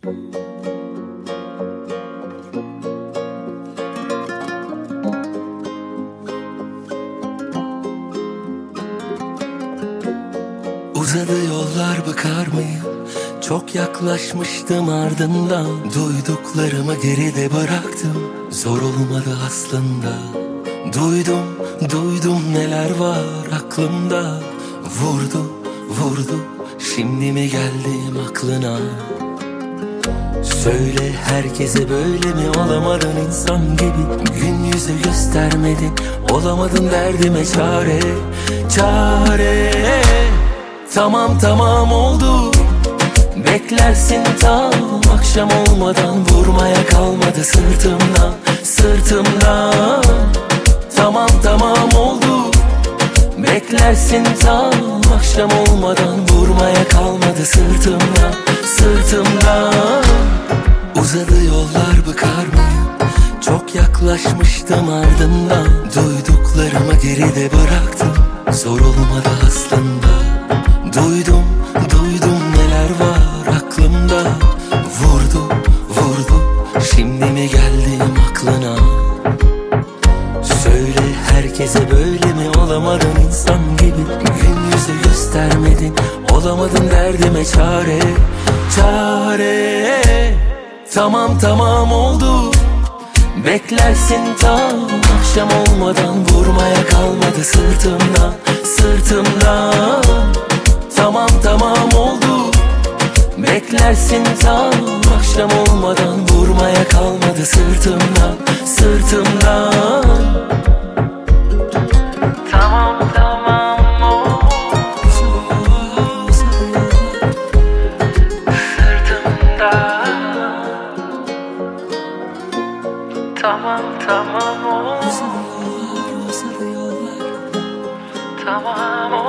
Uzadı yollar, bakar mıyım? Çok yaklaşmıştım, ardından duyduklarımı geride bıraktım. Zor olmadı aslında. Duydum neler var aklımda. Vurdu şimdi mi geldim aklına? Söyle, herkese böyle mi? Olamadın insan gibi, gün yüzü göstermedin. Olamadın derdime çare. Tamam oldu. Beklersin tam akşam olmadan, vurmaya kalmadı sırtımdan. Tamam oldu. Beklersin tam akşam olmadan, vurmaya kalmadı sırtımdan. Uzadı yollar, bakar mıyım? Çok yaklaşmıştım, ardından duyduklarımı geride bıraktım. Zor olmadı aslında. Duydum neler var aklımda. Vurdu şimdi mi geldim aklına? Söyle, herkese böyle mi? Olamadın insan gibi, gün yüzü göstermedin. Olamadın derdime çare. Tamam oldu. Beklersin tam akşam olmadan, vurmaya kalmadı sırtımdan. Tamam oldu. Beklersin tam akşam olmadan, vurmaya kalmadı sırtımdan. Tamam oldu. Sırtımdan. Tamam oldu. Tamam oldu.